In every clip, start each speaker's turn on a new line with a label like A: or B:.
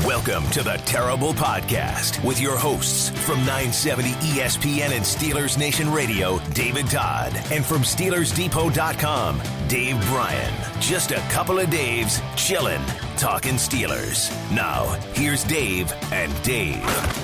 A: Welcome to the Terrible Podcast with your hosts from 970 ESPN and Steelers Nation Radio, David Todd, and from SteelersDepot.com, Dave Bryan. Just a couple of Daves chilling, talking Steelers. Now, here's Dave and Dave.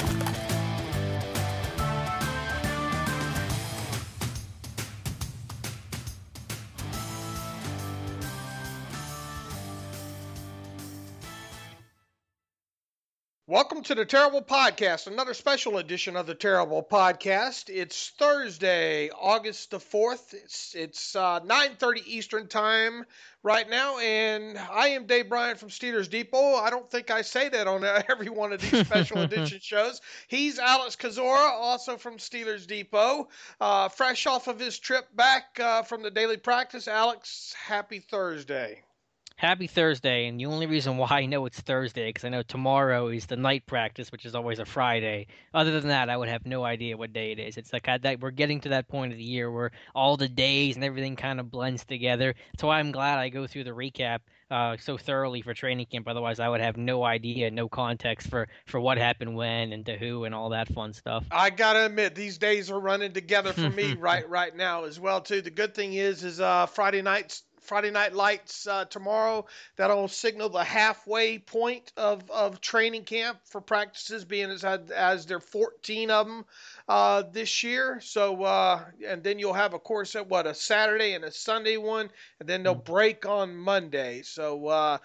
B: Welcome to the Terrible Podcast, another special edition of the Terrible Podcast. It's Thursday, August the 4th. It's 9:30 Eastern Time right now, and I am Dave Bryan from Steelers Depot. I don't think I say that on every one of these special edition shows. He's Alex Kozora, also from Steelers Depot, fresh off of his trip back from the daily practice. Alex, happy Thursday.
C: Happy Thursday, and the only reason why I know it's Thursday because I know tomorrow is the night practice, which is always a Friday. Other than that, I would have no idea what day it is. It's like we're getting to that point of the year where all the days and everything kind of blends together. That's why I'm glad I go through the recap so thoroughly for training camp. Otherwise, I would have no idea, no context for what happened when and to who and all that fun stuff.
B: I gotta admit, these days are running together for me right now as well too. The good thing is Friday Night Lights tomorrow. That'll signal the halfway point of training camp for practices, being as there are 14 of them this year. So and then you'll have, of course, a Saturday and a Sunday one, and then they'll break on Monday. So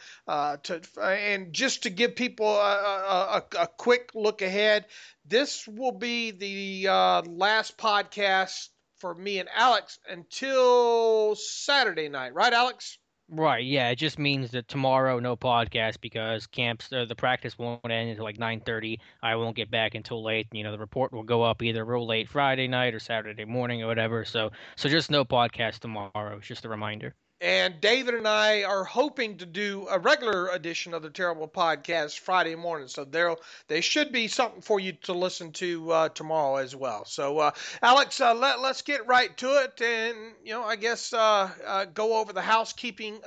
B: and just to give people a quick look ahead, this will be the last podcast for me and Alex until Saturday night. Right, Alex?
C: Right, yeah. It just means that tomorrow, no podcast because the practice won't end until like 9:30. I won't get back until late. You know, the report will go up either real late Friday night or Saturday morning or whatever. So just no podcast tomorrow. It's just a reminder.
B: And David and I are hoping to do a regular edition of the Terrible Podcast Friday morning. So there should be something for you to listen to tomorrow as well. So, Alex, let's get right to it. And, I guess go over the housekeeping,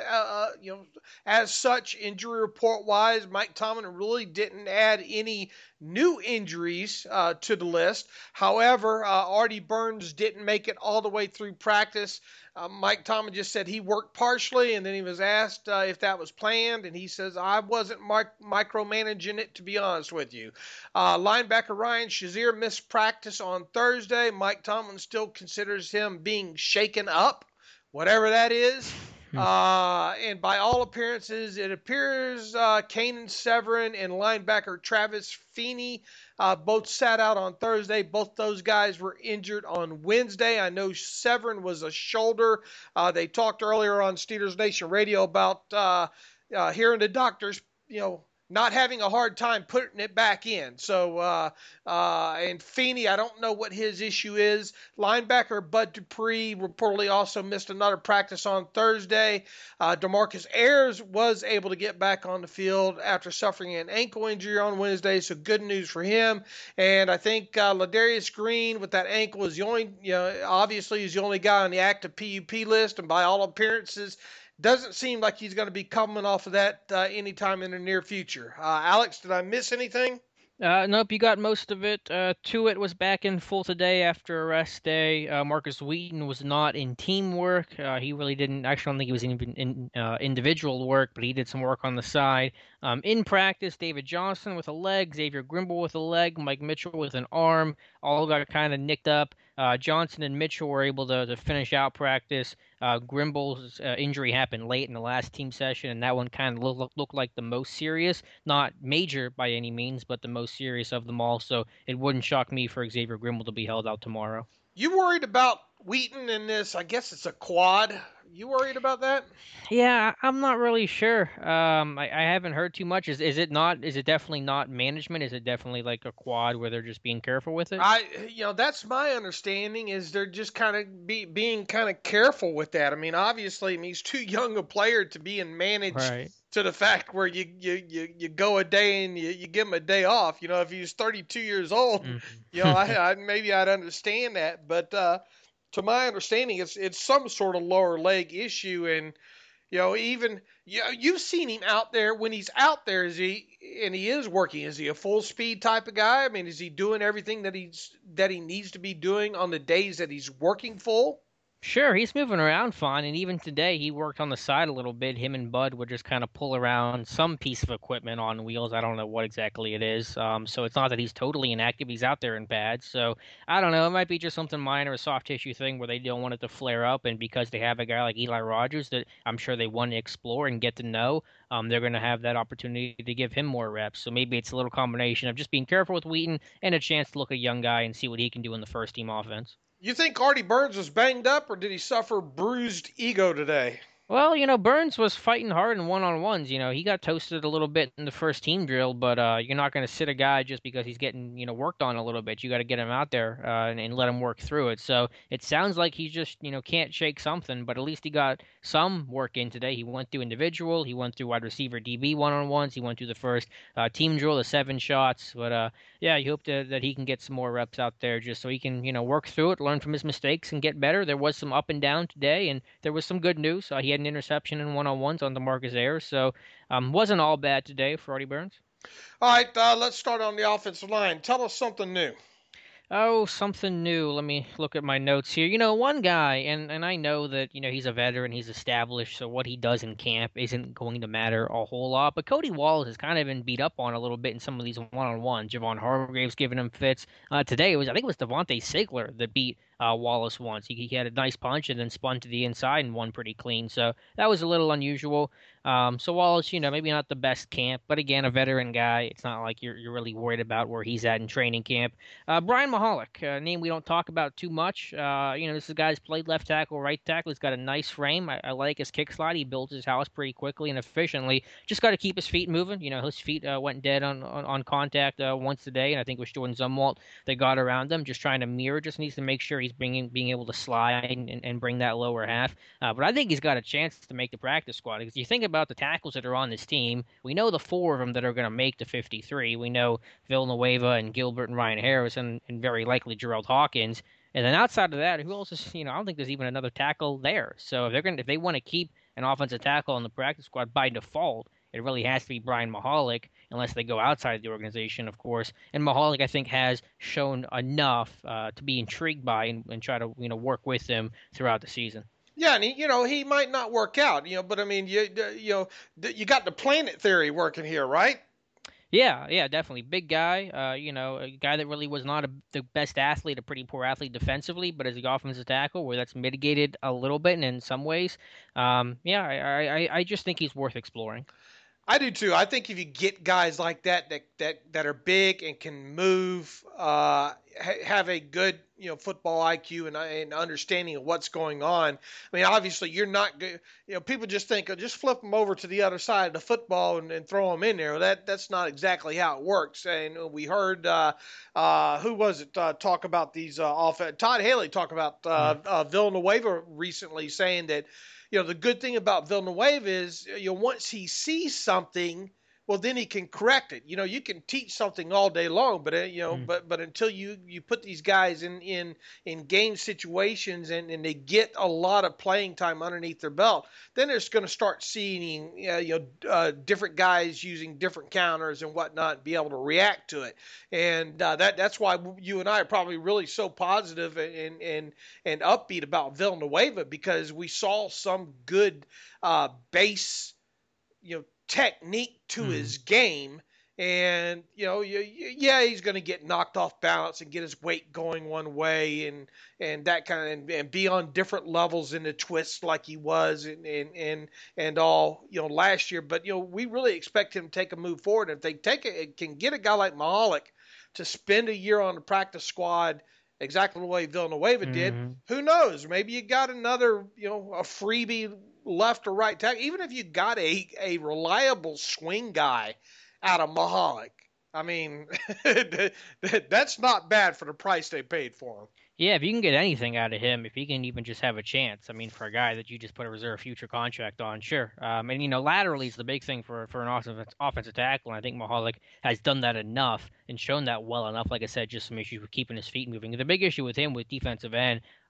B: as such, injury report-wise. Mike Tomlin really didn't add any new injuries to the list. However, Artie Burns didn't make it all the way through practice. Mike Tomlin just said he worked partially, and then he was asked if that was planned, and he says, I wasn't micromanaging it, to be honest with you. Linebacker Ryan Shazier missed practice on Thursday. Mike Tomlin still considers him being shaken up, whatever that is. And by all appearances, it appears Kanan Severin and linebacker Travis Feeney both sat out on Thursday. Both those guys were injured on Wednesday. I know Severin was a shoulder. They talked earlier on Steelers Nation Radio about hearing the doctors, not having a hard time putting it back in. So, and Feeney, I don't know what his issue is. Linebacker Bud Dupree reportedly also missed another practice on Thursday. DeMarcus Ayers was able to get back on the field after suffering an ankle injury on Wednesday, so good news for him. And I think Ladarius Green with that ankle is the only, obviously he's the only guy on the active PUP list, and by all appearances, doesn't seem like he's going to be coming off of that anytime in the near future. Alex, did I miss anything?
C: Nope, you got most of it. Tuitt was back in full today after a rest day. Marcus Wheaton was not in teamwork. He really didn't. Actually, I don't think he was even in individual work, but he did some work on the side. In practice, David Johnson with a leg, Xavier Grimble with a leg, Mike Mitchell with an arm. All got kind of nicked up. Johnson and Mitchell were able to finish out practice. Grimble's injury happened late in the last team session, and that one kind of looked like the most serious. Not major by any means, but the most serious of them all. So it wouldn't shock me for Xavier Grimble to be held out tomorrow.
B: You worried about Wheaton in this? I guess it's a quad. You worried about that?
C: Yeah, I'm not really sure. I haven't heard too much. Is it not? Is it definitely not management? Is it definitely like a quad where they're just being careful with it?
B: That's my understanding. Is they're just kind of being kind of careful with that. I mean, obviously, he's too young a player to be managed.
C: Right.
B: To the fact where you go a day and you give him a day off. If he was 32 years old, maybe I'd understand that. But to my understanding, it's some sort of lower leg issue, and Even you've seen him out there. When he's out there, and he is working? Is he a full speed type of guy? I mean, is he doing everything that he needs to be doing on the days that he's working full?
C: Sure, he's moving around fine, and even today he worked on the side a little bit. Him and Bud would just kind of pull around some piece of equipment on wheels. I don't know what exactly it is. So it's not that he's totally inactive. He's out there in pads. So I don't know. It might be just something minor, a soft tissue thing where they don't want it to flare up, and because they have a guy like Eli Rogers that I'm sure they want to explore and get to know, they're going to have that opportunity to give him more reps. So maybe it's a little combination of just being careful with Wheaton and a chance to look at a young guy and see what he can do in the first team offense.
B: You think Artie Burns was banged up, or did he suffer bruised ego today?
C: Well, Burns was fighting hard in one-on-ones. He got toasted a little bit in the first team drill, but you're not going to sit a guy just because he's getting, worked on a little bit. You got to get him out there and let him work through it. So it sounds like he just, can't shake something, but at least he got some work in today. He went through individual, he went through wide receiver DB one-on-ones, he went through the first team drill, the 7 shots. But yeah, you hope that he can get some more reps out there just so he can, work through it, learn from his mistakes, and get better. There was some up and down today, and there was some good news. He had an interception in one-on-ones on DeMarcus Ayers, so wasn't all bad today for Artie Burns.
B: All right, let's start on the offensive line. Tell us something new.
C: Oh, something new. Let me look at my notes here. One guy, and I know that, he's a veteran, he's established, so what he does in camp isn't going to matter a whole lot. But Cody Wallace has kind of been beat up on a little bit in some of these one-on-ones. Javon Hargrave's giving him fits. Today, I think it was Devontae Sigler that beat Wallace once. He had a nice punch and then spun to the inside and won pretty clean. So that was a little unusual. So Wallace, maybe not the best camp, but again, a veteran guy. It's not like you're really worried about where he's at in training camp. Brian Mahalik, a name we don't talk about too much. This is a guy who's played left tackle, right tackle. He's got a nice frame. I like his kick slide. He builds his house pretty quickly and efficiently. Just got to keep his feet moving. His feet went dead on contact once today, and I think it was Jordan Zumwalt that got around him, just trying to mirror. Just needs to make sure he's being able to slide and bring that lower half. But I think he's got a chance to make the practice squad, because you think about the tackles that are on this team. We know the 4 of them that are going to make the 53. We know Villanueva and Gilbert and Ryan Harris and very likely Gerald Hawkins. And then outside of that, who else is, I don't think there's even another tackle there. So if they want to keep an offensive tackle on the practice squad by default, it really has to be Brian Mahalik, unless they go outside the organization, of course. And Mahalik, I think, has shown enough to be intrigued by and try to, work with them throughout the season.
B: Yeah, and he might not work out, but I mean, you got the planet theory working here, right?
C: Yeah, definitely. Big guy, a guy that really was not the best athlete, a pretty poor athlete defensively, but as the offensive tackle, where that's mitigated a little bit and in some ways. I just think he's worth exploring.
B: I do too. I think if you get guys like that are big and can move, have a good football IQ and understanding of what's going on. I mean, obviously you're not good. People just think just flip them over to the other side of the football and throw them in there. That's not exactly how it works. And we heard who was it talk about these Todd Haley talk about Villanueva recently, saying that. The good thing about Villanueva is, once he sees something, well, then he can correct it. You can teach something all day long, but but until you put these guys in game situations and they get a lot of playing time underneath their belt, then they're going to start seeing different guys using different counters and whatnot, and be able to react to it. And that's why you and I are probably really so positive and upbeat about Villanueva, because we saw some good base technique to his game, and he's going to get knocked off balance and get his weight going one way and that kind of and be on different levels in the twist like he was and all last year. But we really expect him to take a move forward. And if they can get a guy like Mahalik to spend a year on the practice squad exactly the way Villanueva did, who knows? Maybe you got another a freebie left or right tackle. Even if you got a reliable swing guy out of Mahalik, I mean, that's not bad for the price they paid for him.
C: Yeah, if you can get anything out of him, if he can even just have a chance, I mean, for a guy that you just put a reserve future contract on, sure. And laterally is the big thing for an offensive tackle, and I think Mahalik has done that enough and shown that well enough. Like I said, just some issues with keeping his feet moving. The big issue with him with defensive end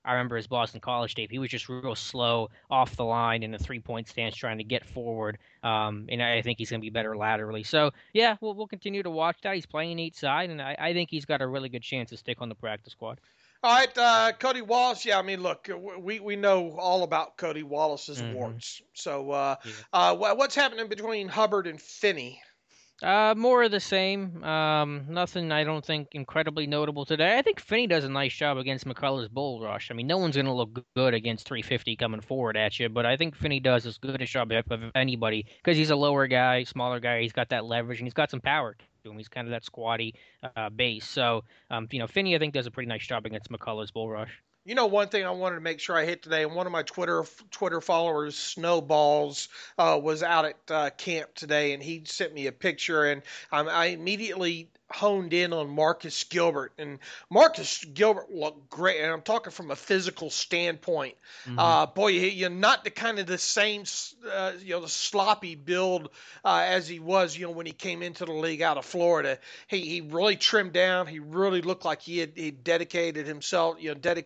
C: I remember his Boston College tape. He was just real slow off the line in a 3-point stance trying to get forward. And I think he's going to be better laterally. So, yeah, we'll continue to watch that. He's playing each side, and I think he's got a really good chance to stick on the practice squad.
B: All right, Cody Wallace. Yeah, I mean, look, we know all about Cody Wallace's warts. So, what's happening between Hubbard and Finney?
C: More of the same. Nothing I don't think incredibly notable today. I think Finney does a nice job against McCullough's bull rush. I mean, no one's going to look good against 350 coming forward at you, but I think Finney does as good a job of anybody because he's a lower guy, smaller guy. He's got that leverage and he's got some power to him. He's kind of that squatty base. So, Finney I think does a pretty nice job against McCullough's bull rush.
B: You know, one thing I wanted to make sure I hit today, and one of my Twitter followers, Snowballs, was out at camp today, and he sent me a picture, and I immediately honed in on Marcus Gilbert. And Marcus Gilbert looked great, and I'm talking from a physical standpoint. Boy, you're not the same, the sloppy build as he was, when he came into the league out of Florida. He really trimmed down. He really looked like he dedicated himself,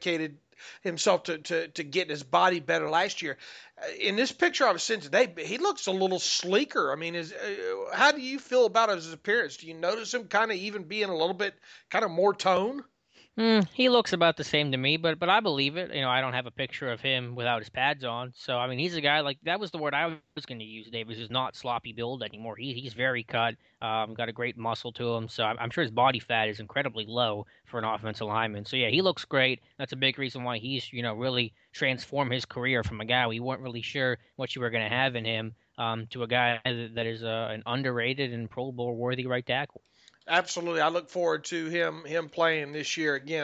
B: to getting his body better last year. In this picture I was seeing today, he looks a little sleeker. I mean, how do you feel about his appearance? Do you notice him kind of even being a little bit kind of more tone?
C: He looks about the same to me, but I believe it. I don't have a picture of him without his pads on. So, I mean, he's a guy that was the word I was going to use, Dave. He's not sloppy build anymore. He's very cut, got a great muscle to him. So I'm sure his body fat is incredibly low for an offensive lineman. So, yeah, he looks great. That's a big reason why he's, really transformed his career from a guy we weren't really sure what you were going to have in him to a guy that is an underrated and Pro Bowl worthy right tackle.
B: Absolutely, I look forward to him playing this year again.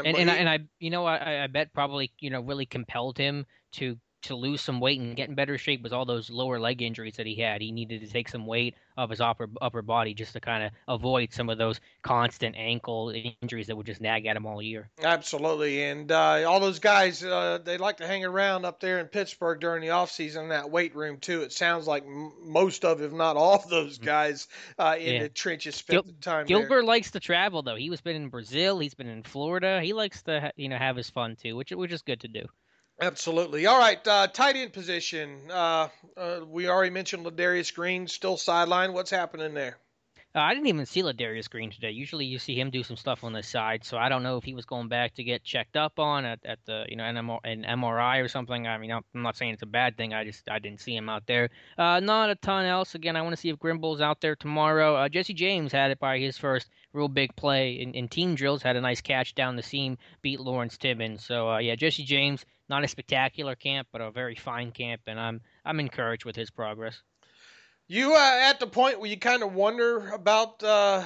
C: I bet probably really compelled him to lose some weight and get in better shape was all those lower leg injuries that he had. He needed to take some weight off his upper body just to kind of avoid some of those constant ankle injuries that would just nag at him all year.
B: Absolutely, and all those guys, they like to hang around up there in Pittsburgh during the offseason in that weight room too. It sounds like most of, if not all of those guys in the trenches spent the time
C: Gilbert
B: there.
C: likes to travel though. He's been in Brazil. He's been in Florida. He likes to have his fun too, which is good to do.
B: Absolutely. All right, tight end position. We already mentioned Ladarius Green, still sidelined. What's happening there?
C: I didn't even see Ladarius Green today. Usually you see him do some stuff on the side, so I don't know if he was going back to get checked up on at the an MRI or something. I mean, I'm not saying it's a bad thing. I didn't see him out there. Not a ton else. Again, I want to see if Grimball's out there tomorrow. Jesse James had it by his first real big play in team drills. Had a nice catch down the seam, beat Lawrence Timmons. So Jesse James, not a spectacular camp, but a very fine camp, and I'm encouraged with his progress.
B: You at the point where you kind of wonder about,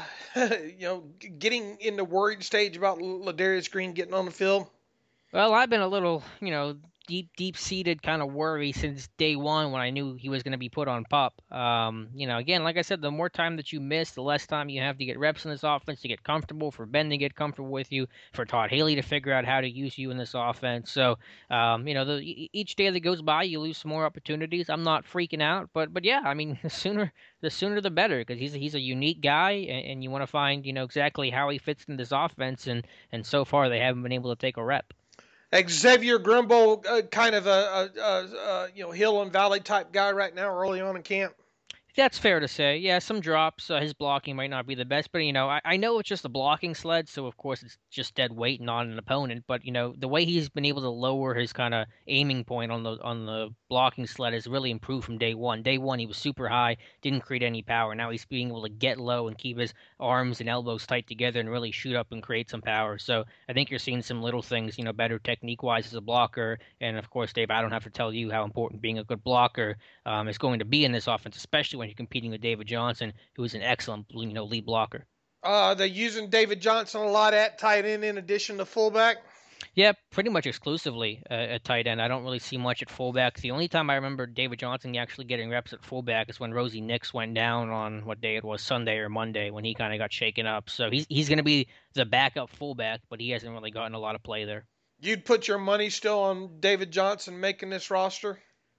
B: getting in the worried stage about Ladarius Green getting on the field?
C: Well, I've been a little, deep-seated kind of worry since day one when I knew he was going to be put on PUP. Again, like I said, the more time that you miss, the less time you have to get reps in this offense to get comfortable, for Ben to get comfortable with you, for Todd Haley to figure out how to use you in this offense. So, each day that goes by, you lose some more opportunities. I'm not freaking out, but yeah, I mean, the sooner the better, because he's a unique guy, and you want to find, exactly how he fits in this offense, and so far they haven't been able to take a rep.
B: Xavier Grimble, kind of a hill and valley type guy right now, early on in camp.
C: That's fair to say. Yeah, some drops. His blocking might not be the best, but I know it's just a blocking sled, so of course it's just dead weight, not an opponent. But the way he's been able to lower his kind of aiming point on the blocking sled has really improved from day one. Day one he was super high, didn't create any power. Now he's being able to get low and keep his arms and elbows tight together and really shoot up and create some power. So I think you're seeing some little things, better technique wise as a blocker. And of course, Dave, I don't have to tell you how important being a good blocker is going to be in this offense, especially when you're competing with David Johnson, who is an excellent, lead blocker.
B: They're using David Johnson a lot at tight end in addition to fullback?
C: Yeah, pretty much exclusively at tight end. I don't really see much at fullback. The only time I remember David Johnson actually getting reps at fullback is when Rosie Nix went down on what day it was, Sunday or Monday, when he kind of got shaken up. So he's going to be the backup fullback, but he hasn't really gotten a lot of play there.
B: You'd put your money still on David Johnson making this roster?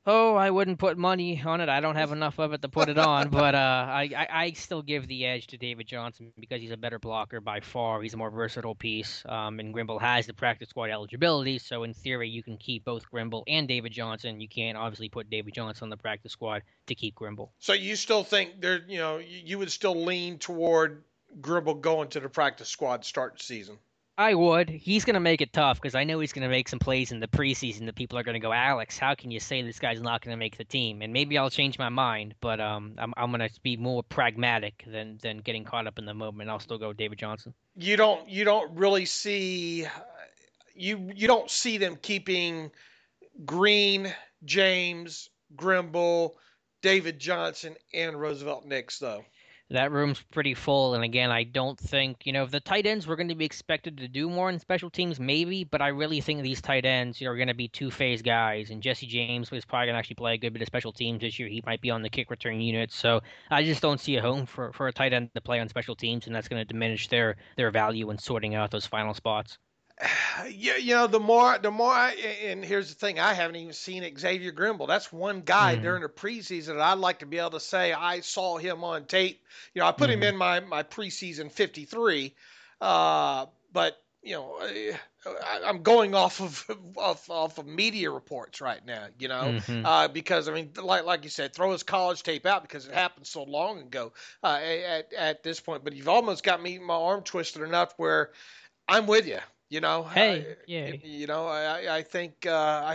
C: Oh, I wouldn't put money on it. I don't have enough of it to put it on, but I still give the edge to David Johnson because he's a better blocker by far. He's a more versatile piece, and Grimble has the practice squad eligibility, so in theory you can keep both Grimble and David Johnson. You can't obviously put David Johnson on the practice squad to keep Grimble.
B: So you still think you would still lean toward Gribble going to the practice squad start the season?
C: I would. He's going to make it tough because I know he's going to make some plays in the preseason that people are going to go, Alex, how can you say this guy's not going to make the team? And maybe I'll change my mind, but I'm going to be more pragmatic than getting caught up in the moment. I'll still go David Johnson.
B: You don't really see you don't see them keeping Green, James, Grimble, David Johnson, and Roosevelt Nix though.
C: That room's pretty full, and again, I don't think, if the tight ends were going to be expected to do more in special teams, maybe, but I really think these tight ends are going to be two-phase guys, and Jesse James is probably going to actually play a good bit of special teams this year. He might be on the kick return unit, so I just don't see a home for a tight end to play on special teams, and that's going to diminish their value in sorting out those final spots.
B: Yeah, the more and here's the thing, I haven't even seen Xavier Grimble. That's one guy during the preseason that I'd like to be able to say I saw him on tape. I put him in my preseason 53, but I'm going off of media reports right now. Because I mean, like you said, throw his college tape out because it happened so long ago at this point. But you've almost got me my arm twisted enough where I'm with you.
C: Hey, yeah.
B: I think,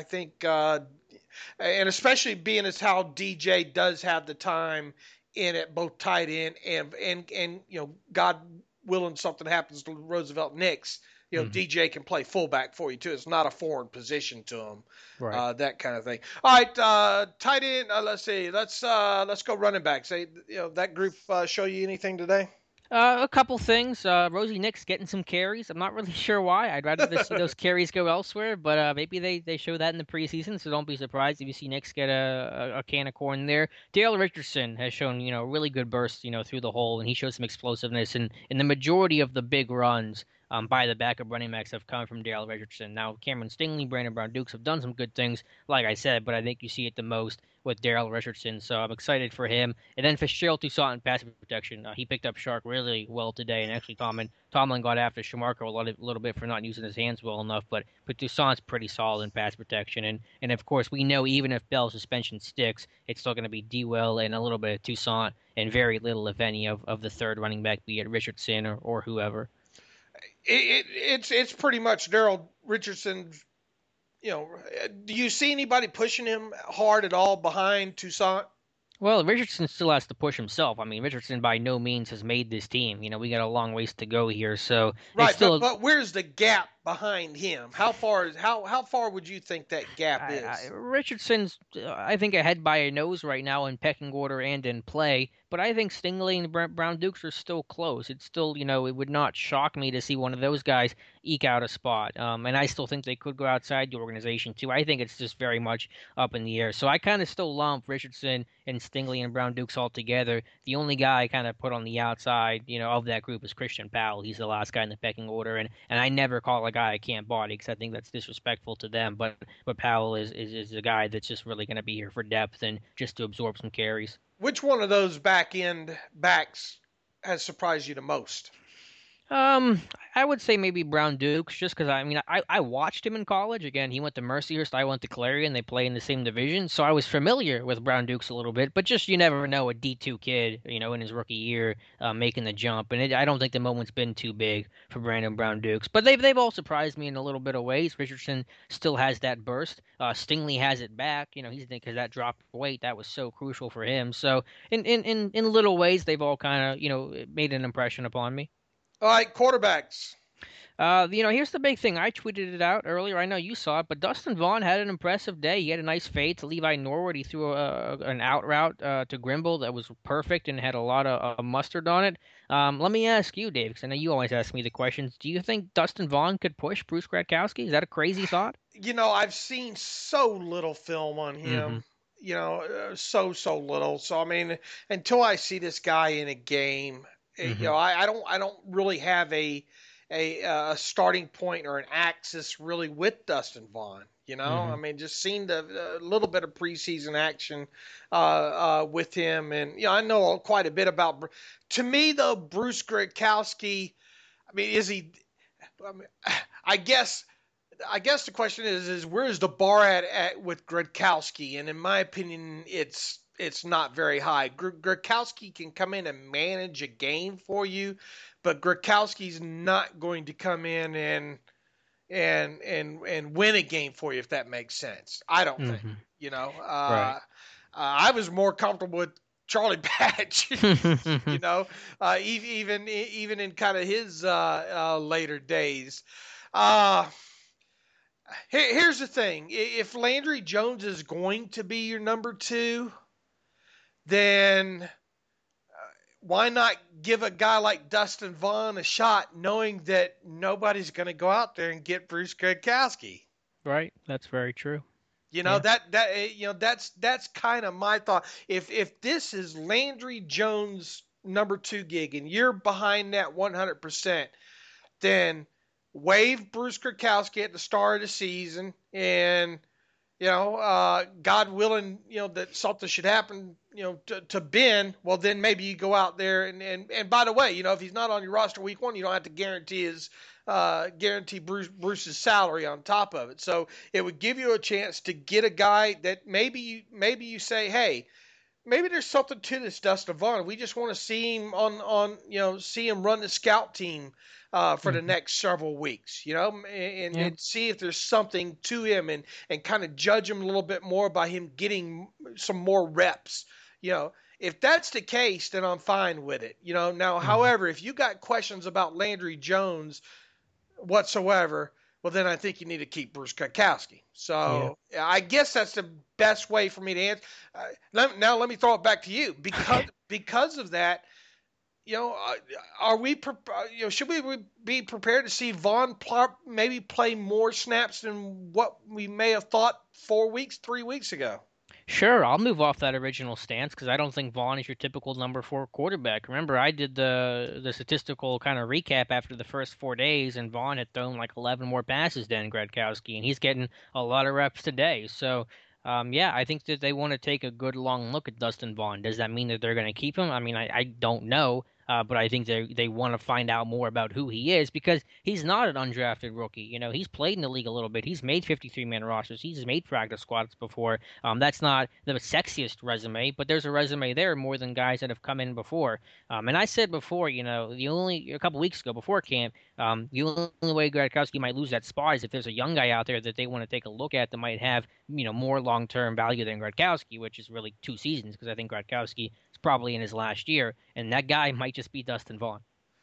B: and especially being as how DJ does have the time in it, both tight end and God willing, something happens to Roosevelt Nix. DJ can play fullback for you too. It's not a foreign position to him,
C: right.
B: That kind of thing. All right, tight end. Let's see. Let's go running back. Say, that group show you anything today?
C: A couple things. Rosie Nix getting some carries. I'm not really sure why. I'd rather see those carries go elsewhere, but maybe they show that in the preseason, so don't be surprised if you see Nix get a can of corn there. Dale Richardson has shown, really good bursts, through the hole, and he shows some explosiveness, and in the majority of the big runs by the backup running backs have come from Dale Richardson. Now, Cameron Stingley, Brandon Brown-Dukes have done some good things, like I said, but I think you see it the most with Daryl Richardson, so I'm excited for him. And then Fitzgerald Toussaint in pass protection. He picked up Shark really well today, and actually Tomlin got after Shamarko a little bit for not using his hands well enough, but Toussaint's pretty solid in pass protection. And of course, we know even if Bell's suspension sticks, it's still going to be Dewell and a little bit of Toussaint and very little, if any, of the third running back, be it Richardson or whoever.
B: It's pretty much Daryl Richardson. Do you see anybody pushing him hard at all behind Toussaint?
C: Well, Richardson still has to push himself. I mean, Richardson by no means has made this team. We got a long ways to go here. So
B: right, still... but where's the gap behind him? How far would you think that gap is?
C: Richardson's, I think, ahead by a nose right now in pecking order and in play. But I think Stingley and Brown-Dukes are still close. It's still, it would not shock me to see one of those guys eke out a spot. And I still think they could go outside the organization, too. I think it's just very much up in the air. So I kind of still lump Richardson and Stingley and Brown-Dukes all together. The only guy I kind of put on the outside, of that group is Christian Powell. He's the last guy in the pecking order. And I never call a guy I can't body because I think that's disrespectful to them. But Powell is a guy that's just really going to be here for depth and just to absorb some carries.
B: Which one of those back-end backs has surprised you the most?
C: I would say maybe Brown-Dukes, just because I watched him in college. Again, he went to Mercyhurst, I went to Clarion. They play in the same division, so I was familiar with Brown-Dukes a little bit. But just you never know a D2 kid, in his rookie year, making the jump. And I don't think the moment's been too big for Brandon Brown-Dukes. But they've all surprised me in a little bit of ways. Richardson still has that burst. Stingley has it back. He's because that drop of weight that was so crucial for him. So in little ways, they've all kind of made an impression upon me.
B: All right, quarterbacks.
C: Here's the big thing. I tweeted it out earlier. I know you saw it, but Dustin Vaughn had an impressive day. He had a nice fade to Levi Norwood. He threw an out route to Grimble that was perfect and had a lot of mustard on it. Let me ask you, Dave, because I know you always ask me the questions. Do you think Dustin Vaughn could push Bruce Gradkowski? Is that a crazy thought?
B: I've seen so little film on him. So little. So I mean, until I see this guy in a game, I don't really have a starting point or an axis really with Dustin Vaughn. You know, I mean, just seen a little bit of preseason action with him, and I know quite a bit about. To me, though, Bruce Gradkowski. I mean, is he? I mean, I guess the question is where's the bar at with Gradkowski? And in my opinion, it's not very high. Gradkowski can come in and manage a game for you, but Gradkowski's not going to come in and win a game for you, if that makes sense. I don't think.
C: Right.
B: I was more comfortable with Charlie Batch, even in kind of his later days. Here's the thing: if Landry Jones is going to be your number 2, then why not give a guy like Dustin Vaughn a shot, knowing that nobody's going to go out there and get Bruce Gradkowski?
C: Right, that's very true.
B: That's kind of my thought. If this is Landry Jones' number 2 gig and you're behind that 100%, then waive Bruce Gradkowski at the start of the season, and God willing, that something should happen, to Ben. Well, then maybe you go out there and by the way, if he's not on your roster week 1, you don't have to guarantee Bruce's salary on top of it. So it would give you a chance to get a guy that maybe you say, hey, maybe there's something to this Dustin Vaughn. We just want to see him see him run the scout team for the next several weeks, and see if there's something to him and kind of judge him a little bit more by him getting some more reps. If that's the case, then I'm fine with it. Now, however, if you got questions about Landry Jones whatsoever, well, then I think you need to keep Bruce Gradkowski. So I guess that's the best way for me to answer. Now let me throw it back to you because of that. Are we? Should we be prepared to see Vaughn maybe play more snaps than what we may have thought 3 weeks ago?
C: Sure, I'll move off that original stance because I don't think Vaughn is your typical number 4 quarterback. Remember, I did the statistical kind of recap after the first 4 days, and Vaughn had thrown like 11 more passes than Gradkowski, and he's getting a lot of reps today. So, I think that they want to take a good long look at Dustin Vaughn. Does that mean that they're going to keep him? I mean, I don't know. But I think they want to find out more about who he is because he's not an undrafted rookie. He's played in the league a little bit. He's made 53-man rosters. He's made practice squads before. That's not the sexiest resume, but there's a resume there more than guys that have come in before. And I said before, a couple weeks ago before camp, the only way Gradkowski might lose that spot is if there's a young guy out there that they want to take a look at that might have, more long-term value than Gradkowski, which is really 2 seasons because I think Gradkowski is probably in his last year, and that guy might just be Dustin Vaughn.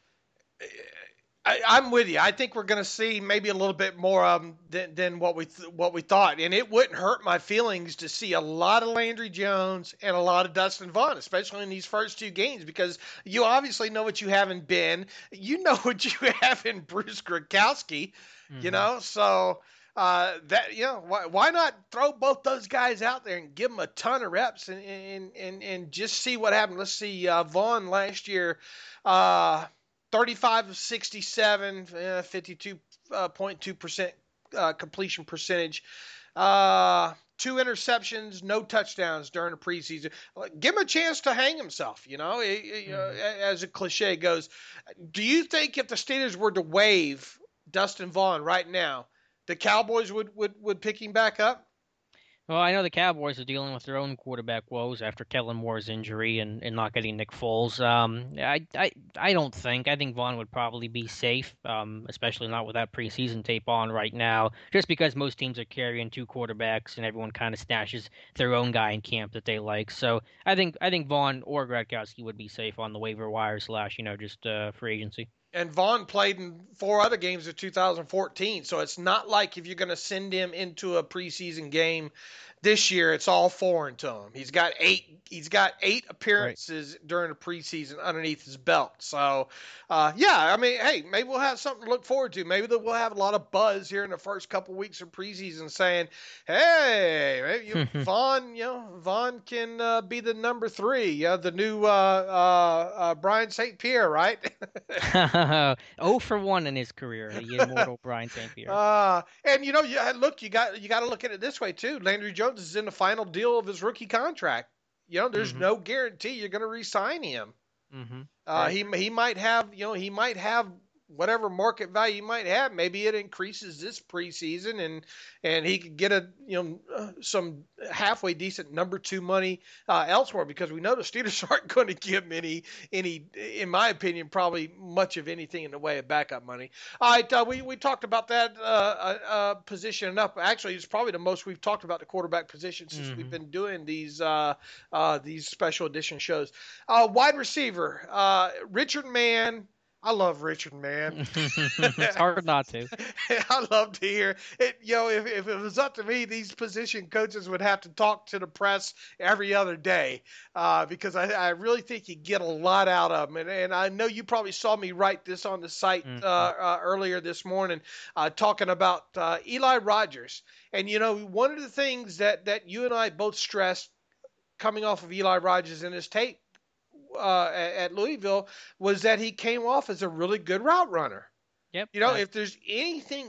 B: I'm with you. I think we're going to see maybe a little bit more than what we thought, and it wouldn't hurt my feelings to see a lot of Landry Jones and a lot of Dustin Vaughn, especially in these first 2 games, because you obviously know what you have in Ben, you know what you have in Bruce Gradkowski, so. Why not throw both those guys out there and give them a ton of reps and just see what happens? Let's see, Vaughn last year, 35 of 67, 52.2% completion percentage, 2 interceptions, no touchdowns during the preseason. Give him a chance to hang himself, as a cliche goes. Do you think if the Steelers were to waive Dustin Vaughn right now, the Cowboys would pick him back up?
C: Well, I know the Cowboys are dealing with their own quarterback woes after Kellen Moore's injury and not getting Nick Foles. I don't think. I think Vaughn would probably be safe, especially not with that preseason tape on right now, just because most teams are carrying 2 quarterbacks and everyone kind of stashes their own guy in camp that they like. So I think Vaughn or Gradkowski would be safe on the waiver wire / just free agency.
B: And Vaughn played in 4 other games of 2014, so it's not like if you're going to send him into a preseason game this year, it's all foreign to him. He's got 8 appearances during the preseason underneath his belt. So, hey, maybe we'll have something to look forward to. Maybe we'll have a lot of buzz here in the first couple weeks of preseason saying, hey, maybe Vaughn can be the number 3, the new Brian St. Pierre, right?
C: 0 for 1 in his career, the immortal Brian St. Pierre.
B: And look, you got to look at it this way too. Landry Jones is in the final deal of his rookie contract. There's no guarantee you're going to re-sign him.
C: Right.
B: He might have, whatever market value he might have. Maybe it increases this preseason, and he could get some halfway decent number 2 money elsewhere, because we know the Steelers aren't going to give him any, in my opinion, probably much of anything in the way of backup money. All right, we talked about that position enough. Actually, it's probably the most we've talked about the quarterback position since we've been doing these special edition shows. Wide receiver, Richard Mann. I love Richard Mann.
C: It's hard not to.
B: I love to hear it. If it was up to me, these position coaches would have to talk to the press every other day, because I really think you get a lot out of them. And I know you probably saw me write this on the site earlier this morning, talking about Eli Rogers. And, one of the things that you and I both stressed coming off of Eli Rogers in his tape at Louisville was that he came off as a really good route runner.
C: Yep.
B: If there's anything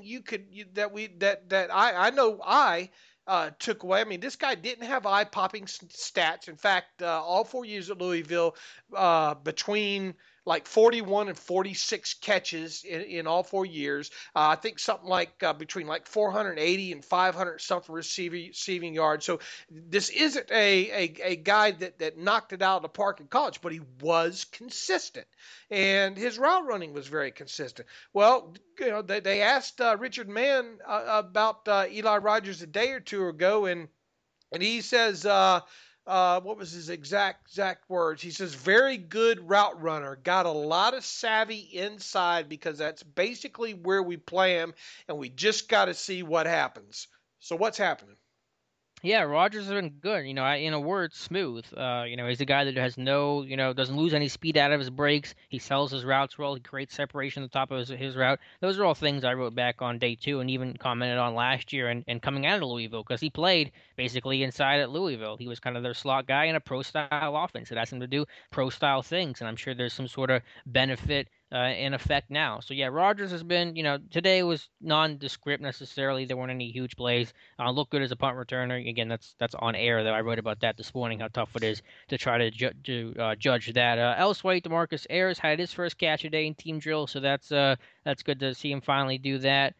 B: I took away. I mean, this guy didn't have eye-popping stats. In fact, all 4 years at Louisville, between like 41 and 46 catches in all 4 years. I think something like between like 480 and 500 something receiving yards. So this isn't a guy that knocked it out of the park in college, but he was consistent, and his route running was very consistent. Well, they asked Richard Mann about Eli Rogers a day or two ago, and he says, what was his exact words? He says, very good route runner, got a lot of savvy inside, because that's basically where we play him, and we just got to see what happens. So what's happening?
C: Yeah, Rogers has been good. In a word, smooth. He's a guy that has doesn't lose any speed out of his breaks. He sells his routes well. He creates separation at the top of his route. Those are all things I wrote back on day 2 and even commented on last year and coming out of Louisville, because he played basically inside at Louisville. He was kind of their slot guy in a pro-style offense. It asked him to do pro-style things, and I'm sure there's some sort of benefit in effect now. So yeah, Rogers has been, today was nondescript necessarily. There weren't any huge plays. Looked good as a punt returner. Again, that's on air though. I wrote about that this morning, how tough it is to try to judge that. Elsewhere, DeMarcus Ayers had his first catch today in team drill, so that's good to see him finally do that.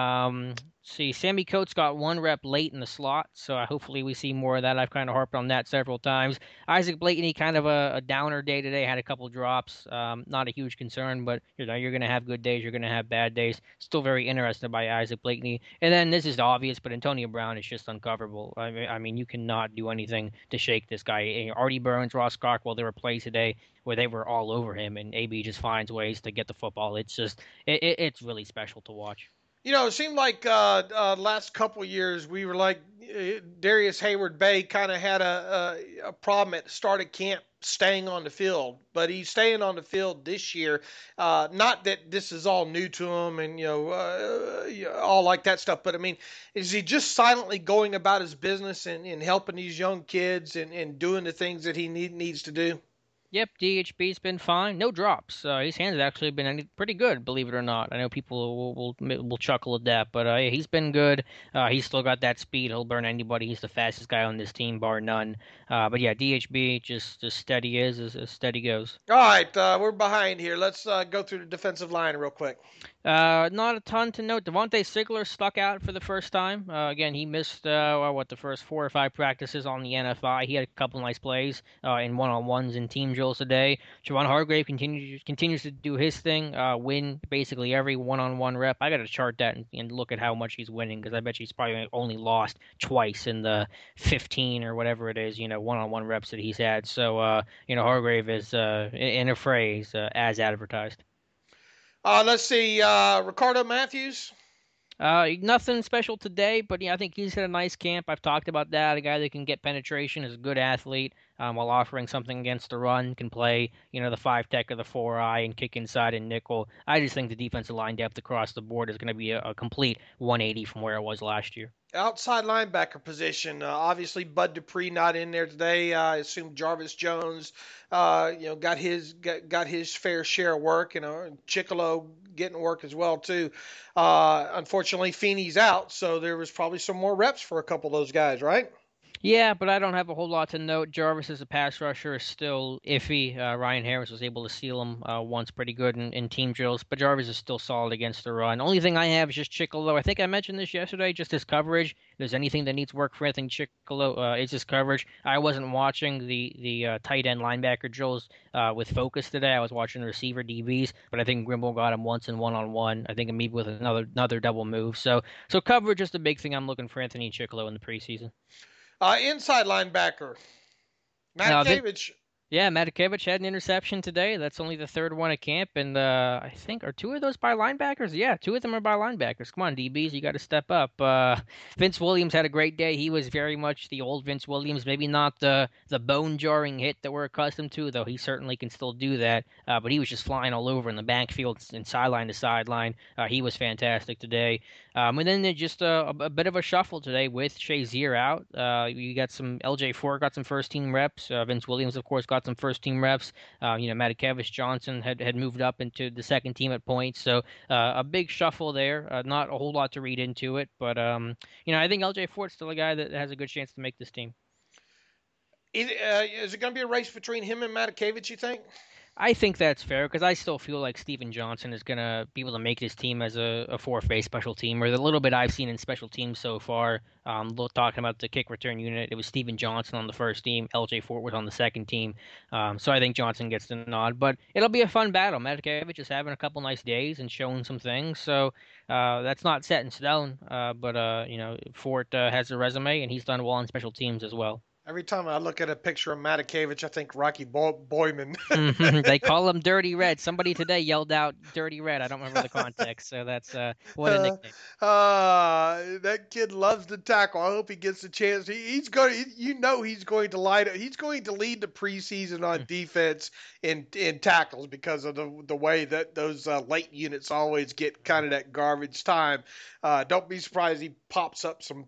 C: Sammy Coates got 1 rep late in the slot, so hopefully we see more of that. I've kind of harped on that several times. Isaac Blakeney, kind of a downer day today, had a couple drops. Not a huge concern, but you're going to have good days, you're going to have bad days. Still very interested by Isaac Blakeney. And then this is obvious, but Antonio Brown is just uncoverable. I mean, you cannot do anything to shake this guy. Artie Burns, Ross Cockrell, there were plays today where they were all over him, and AB just finds ways to get the football. It's just, it's really special to watch.
B: It seemed like last couple of years we were like Darius Hayward-Bay kind of had a problem at the start of camp staying on the field, but he's staying on the field this year. Not that this is all new to him and all like that stuff, but I mean, is he just silently going about his business and helping these young kids and doing the things that he needs to do?
C: Yep, DHB's been fine. No drops. His hands have actually been pretty good, believe it or not. I know people will chuckle at that, but he's been good. He's still got that speed. He'll burn anybody. He's the fastest guy on this team, bar none. But yeah, DHB just as steady as steady goes.
B: All right, we're behind here. Let's go through the defensive line real quick.
C: Not a ton to note. Devontae Sigler stuck out for the first time. Again, he missed the first 4 or 5 practices on the NFI. He had a couple nice plays in one-on-ones and team drills today. Javon Hargrave continues to do his thing, win basically every one-on-one rep. I got to chart that and look at how much he's winning, because I bet he's probably only lost twice in the 15 or whatever it is, one-on-one reps that he's had. So, Hargrave is, in a phrase, as advertised.
B: Let's see, Ricardo Matthews.
C: Nothing special today, but yeah, I think he's had a nice camp. I've talked about that. A guy that can get penetration, is a good athlete, while offering something against the run, can play, the 5-tech or the 4-eye and kick inside and nickel. I just think the defensive line depth across the board is going to be a complete 180 from where it was last year.
B: outside linebacker position. Obviously, Bud Dupree not in there today. I assume Jarvis Jones, got his fair share of work. Chicolo getting work as well too. Unfortunately, Feeney's out, so there was probably some more reps for a couple of those guys, right?
C: Yeah, but I don't have a whole lot to note. Jarvis as a pass rusher is still iffy. Ryan Harris was able to seal him once pretty good in team drills, but Jarvis is still solid against the run. Only thing I have is just Chicolo. I think I mentioned this yesterday, just his coverage. If there's anything that needs work for Anthony Chicolo, it's his coverage. I wasn't watching the tight end linebacker drills with focus today. I was watching the receiver DBs, but I think Grimble got him once in one-on-one. I think maybe with another double move. So coverage is the big thing I'm looking for Anthony Chicolo in the preseason.
B: Inside linebacker, Matakevich.
C: Yeah, Matakevich had an interception today. That's only the third one at camp, and I think are two of those by linebackers? Yeah, two of them are by linebackers. Come on, DBs, you got to step up. Vince Williams had a great day. He was very much the old Vince Williams. Maybe not the bone-jarring hit that we're accustomed to, though he certainly can still do that. But he was just flying all over in the backfield and sideline to sideline. He was fantastic today. And then just a bit of a shuffle today with Shazier out. You got some LJ Ford got some first team reps. Vince Williams, of course, got some first team reps. Matakevich Johnson had moved up into the second team at points. So a big shuffle there. Not a whole lot to read into it, but I think LJ Ford's still a guy that has a good chance to make this team.
B: Is it going to be a race between him and Matakevich, you think?
C: I think that's fair because I still feel like Steven Johnson is going to be able to make this team as a fourth base special team, or the little bit I've seen in special teams so far. Talking about the kick return unit, it was Steven Johnson on the first team, LJ Fort was on the second team. So I think Johnson gets the nod, but it'll be a fun battle. Matakevich is having a couple nice days and showing some things, so that's not set in stone. But Fort has a resume, and he's done well on special teams as well.
B: Every time I look at a picture of Matakevich, I think Rocky Boyman.
C: They call him Dirty Red. Somebody today yelled out Dirty Red. I don't remember the context, so that's what a nickname.
B: That kid loves to tackle. I hope he gets a chance. He's going to light up. He's going to lead the preseason on defense in tackles because of the way that those late units always get kind of that garbage time. Don't be surprised he pops up some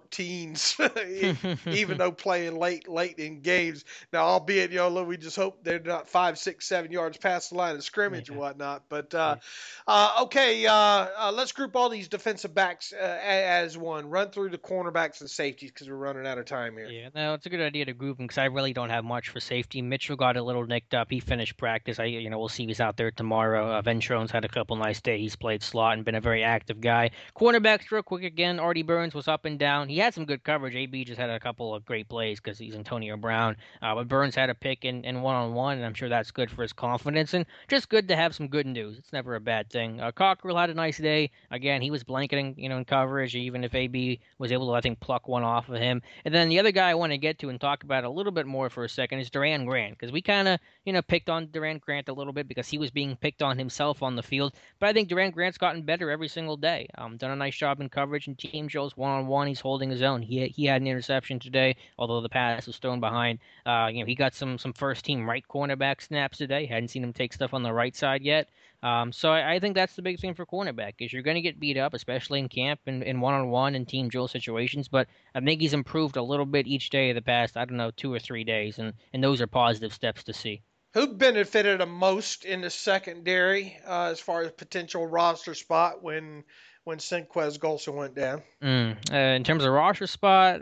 B: 13s, even though playing late in games. Now, albeit, we just hope they're not 5, 6, 7 yards past the line of scrimmage and whatnot. But okay, let's group all these defensive backs as one. Run through the cornerbacks and safeties because we're running out of time here.
C: Yeah, no, it's a good idea to group them because I really don't have much for safety. Mitchell got a little nicked up. He finished practice. We'll see if he's out there tomorrow. Ventrone's had a couple nice days. He's played slot and been a very active guy. Cornerbacks real quick again. Artie Burns was up and down. He had some good coverage. AB just had a couple of great plays because he's Antonio Brown. But Burns had a pick in one-on-one, and I'm sure that's good for his confidence. And just good to have some good news. It's never a bad thing. Cockrell had a nice day. Again, he was blanketing, in coverage, even if AB was able to, I think, pluck one off of him. And then the other guy I want to get to and talk about a little bit more for a second is Duran Grant, because we kind of, picked on Duran Grant a little bit because he was being picked on himself on the field. But I think Duran Grant's gotten better every single day. Done a nice job in coverage and team drills one-on-one. He's holding his own. He had an interception today, although the pass was thrown behind. He got some first-team right cornerback snaps today. Hadn't seen him take stuff on the right side yet. So I think that's the big thing for cornerback is you're going to get beat up, especially in camp and one-on-one and team drill situations. But I think he's improved a little bit each day of the past, 2 or 3 days, and those are positive steps to see.
B: Who benefited the most in the secondary as far as potential roster spot when Senquez Golson went down?
C: In terms of roster spot,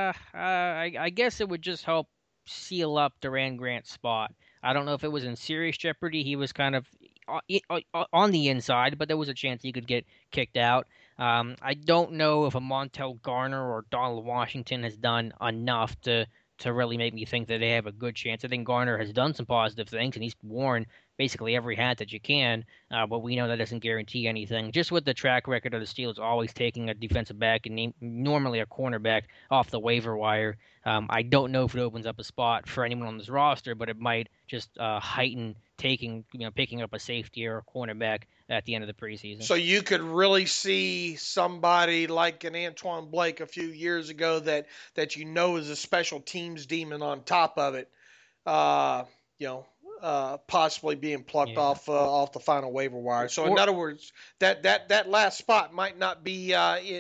C: I guess it would just help seal up Duran Grant's spot. I don't know if it was in serious jeopardy. He was kind of on the inside, but there was a chance he could get kicked out. I don't know if a Montel Garner or Donald Washington has done enough to really make me think that they have a good chance. I think Garner has done some positive things, and he's worn basically every hat that you can, but we know that doesn't guarantee anything. Just with the track record of the Steelers always taking a defensive back and normally a cornerback off the waiver wire, I don't know if it opens up a spot for anyone on this roster, but it might just heighten picking up a safety or a cornerback at the end of the preseason.
B: So you could really see somebody like an Antoine Blake a few years ago that is a special teams demon on top of it. possibly being plucked off the final waiver wire. So in other words, that last spot might not be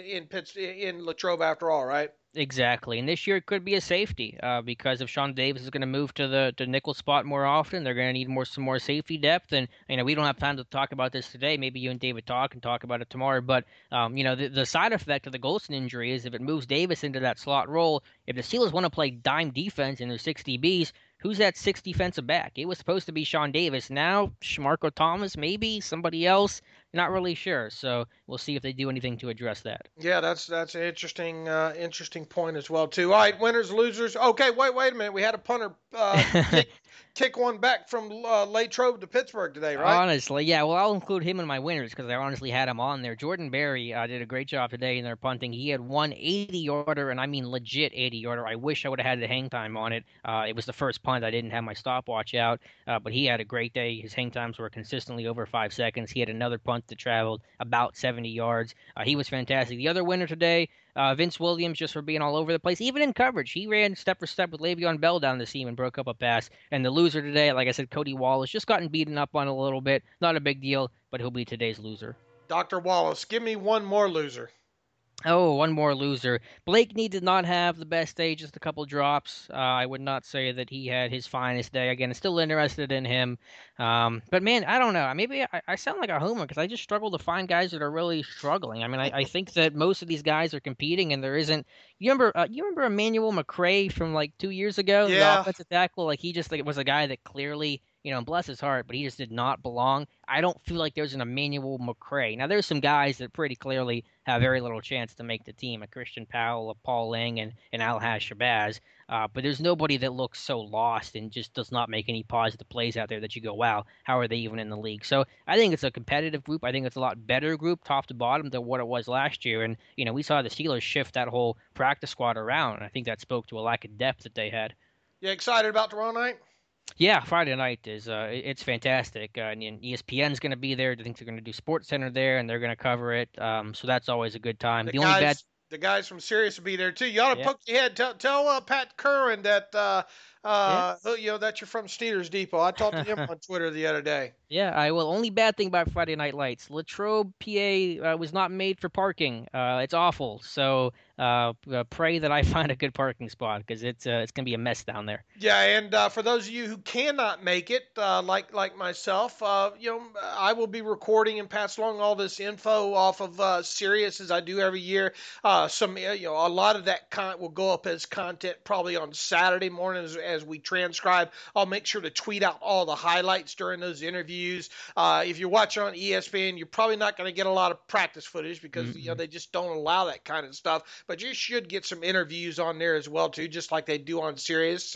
B: in Latrobe after all, right?
C: Exactly, and this year it could be a safety because if Sean Davis is going to move to the nickel spot more often, they're going to need some more safety depth. And we don't have time to talk about this today. Maybe you and David can talk about it tomorrow. But the side effect of the Golston injury is if it moves Davis into that slot role, if the Steelers want to play dime defense in their 6 DBs, who's that 6 defensive back? It was supposed to be Sean Davis. Now Marco Thomas, maybe somebody else. Not really sure. So we'll see if they do anything to address that.
B: Yeah, that's an interesting point as well too. All right, winners, losers. Okay, wait a minute. We had a punter kick one back from Latrobe to Pittsburgh today, right?
C: Honestly, yeah. Well, I'll include him in my winners because I honestly had him on there. Jordan Berry did a great job today in their punting. He had one 80-yarder, and I mean legit 80-yarder. I wish I would have had the hang time on it. It was the first punt. I didn't have my stopwatch out, but he had a great day. His hang times were consistently over 5 seconds. He had another punt that traveled about 70 yards. He was fantastic. The other winner today, Vince Williams, just for being all over the place, even in coverage. He ran step for step with Le'Veon Bell down the seam and broke up a pass. And the loser today, like I said, Cody Wallace, just gotten beaten up on a little bit. Not a big deal, but he'll be today's loser.
B: Dr. Wallace, give me one more loser.
C: Oh, one more loser. Blakeney did not have the best day, just a couple drops. I would not say that he had his finest day. Again, still interested in him. But, man, I don't know. Maybe I sound like a homer because I just struggle to find guys that are really struggling. I mean, I think that most of these guys are competing and there isn't – you remember Emmanuel McCray from, 2 years ago?
B: Yeah.
C: The offensive tackle? He just was a guy that clearly – bless his heart, but he just did not belong. I don't feel like there's an Emmanuel McCray. Now, there's some guys that pretty clearly have very little chance to make the team, a Christian Powell, a Paul Lang, and Al-Hash Shabazz. But there's nobody that looks so lost and just does not make any positive plays out there that you go, wow, how are they even in the league? So I think it's a competitive group. I think it's a lot better group, top to bottom, than what it was last year. And, we saw the Steelers shift that whole practice squad around, and I think that spoke to a lack of depth that they had.
B: You excited about tomorrow night?
C: Yeah, Friday night is it's fantastic. And ESPN's going to be there. I think they're going to do Sports Center there, and they're going to cover it. So that's always a good time.
B: The guys from Sirius will be there too. You ought to poke your head. Tell Pat Curran that that you're from Steelers Depot. I talked to him on Twitter the other day.
C: Yeah, I will. Only bad thing about Friday Night Lights: Latrobe, PA, was not made for parking. It's awful. So pray that I find a good parking spot because it's gonna be a mess down there.
B: Yeah, and for those of you who cannot make it, like myself, I will be recording and pass along all this info off of Sirius as I do every year. A lot of that will go up as content probably on Saturday morning as we transcribe. I'll make sure to tweet out all the highlights during those interviews. If you're watching on ESPN, you're probably not going to get a lot of practice footage because they just don't allow that kind of stuff. But you should get some interviews on there as well too, just like they do on Sirius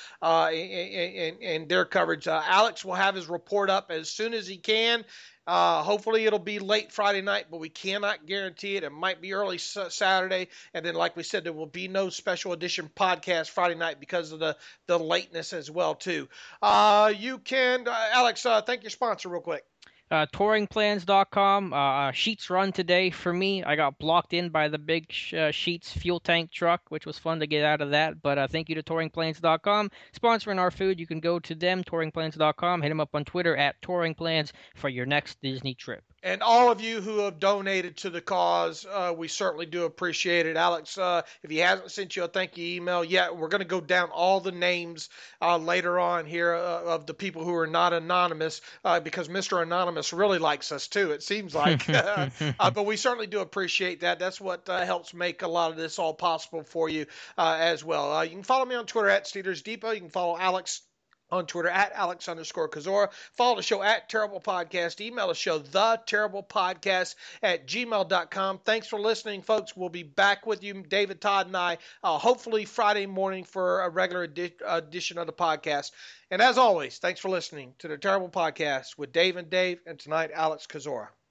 B: and their coverage. Alex will have his report up as soon as he can. Hopefully it'll be late Friday night, but we cannot guarantee it. It might be early Saturday. And then, like we said, there will be no special edition podcast Friday night because of the lateness as well, too. You can, Alex, thank your sponsor real quick.
C: Touringplans.com. Sheets run today for me. I got blocked in by the big Sheets fuel tank truck, which was fun to get out of that. But thank you to touringplans.com. Sponsoring our food, you can go to them, touringplans.com. Hit them up on Twitter at touringplans for your next Disney trip.
B: And all of you who have donated to the cause, we certainly do appreciate it. Alex, if he hasn't sent you a thank you email yet, we're going to go down all the names later on here of the people who are not anonymous because Mr. Anonymous really likes us too, it seems like. But we certainly do appreciate that. That's what helps make a lot of this all possible for you as well. You can follow me on Twitter at Steelers Depot. You can follow Alex on Twitter at Alex_Kozora. Follow the show at Terrible Podcast. Email the show, theterriblepodcast@gmail.com. Thanks for listening, folks. We'll be back with you, David, Todd, and I, hopefully Friday morning for a regular edition of the podcast. And as always, thanks for listening to the Terrible Podcast with Dave and Dave, and tonight, Alex Kozora.